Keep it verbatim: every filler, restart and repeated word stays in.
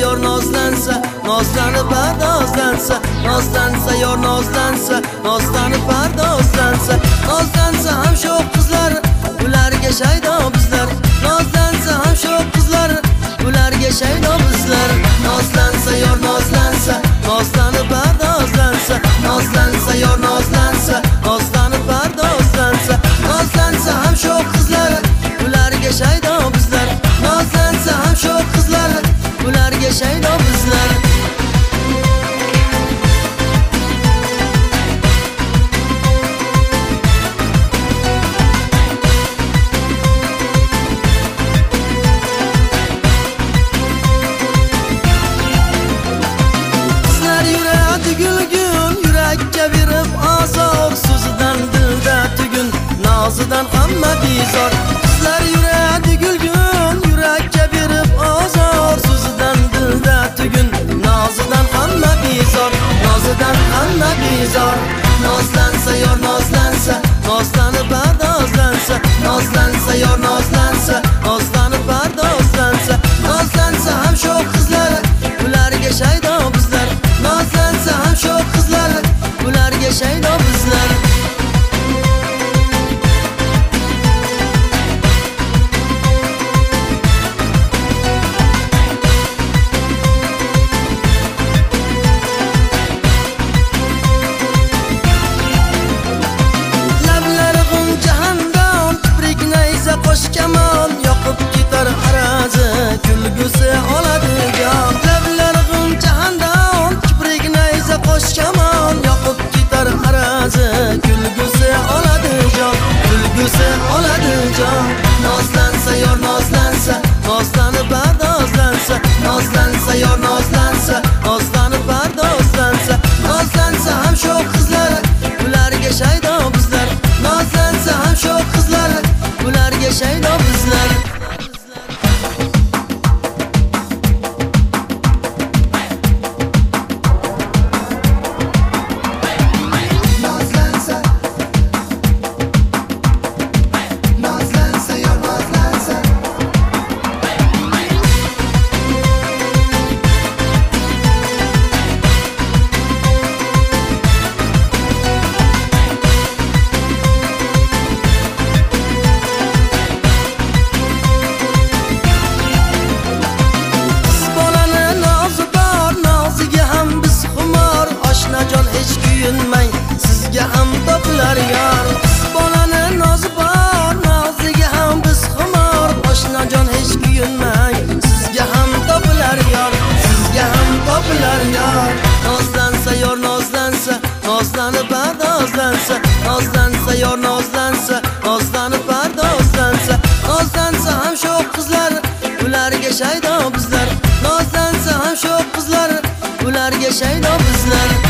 yor nozlansa, nozlanib pardozlansa, nozlansa yor nozlansa, nozlanib pardozlansa, nozlansa ham shu qizlar, ularga shaydo bizlar, nozlansa ham shu qizlar, ularga shaydo bizlar, nozlansa yor nozlansa, nozlanib pardozlansa, nozlansa yor nozlansa, nozlanib pardozlansa, nozlansa ham shu qizlar, ularga shaydo bizlar, nozlansa ham shu qizlar, ularga shaydo bizlar. Qizlar yuradi gulgun, yurakka berib azor, so'zidan dilda tugun, nozidan hamma bezor. Qizlar yuradi gulgun, yurakka berib azor, so'zidan dilda tugun, nozidan hamma bezor, nozidan hamma bezor. Nozlansa yor nozlansa, nozlanib pardozlansa, nozlansa yor nozlansa, nozlanib pardozlansa, nozlansa ham shu qizlar, ularga shaydo bizlar, nozlansa ham shu qizlar, ularga shaydo bizlar. Qo'shkamon yoqib ketar arazi, kulgusi oladi jon. Lablar g'uncha handon, kiprik nayza qo'shkamon yoqib ketar arazi, kulgusi oladi jon, kulgusi oladi jon. Nozlansa yor nozlansa, nozlanib pardozlansa, nozlansa yor nozlansa, nozlanib pardozlansa, nozlansa ham shu qizlar, ularga shaydo bizlar, nozlansa ham shu qizlar, ularga shaydo bizlar. Sizga ham topilar yor, bolani nozi bor, noziga ham biz xumor, oshnajon hech kuyunmang, sizga ham topilar yor, sizga ham topilar yor. Nozlansa yor nozlansa, nozlanib pardozlansa, nozlansa yor nozlansa, nozlanib pardozlansa, nozlansa ham shu qizlar, ularga shaydo bizlar, nozlansa ham shu qizlar, ularga shaydo bizlar.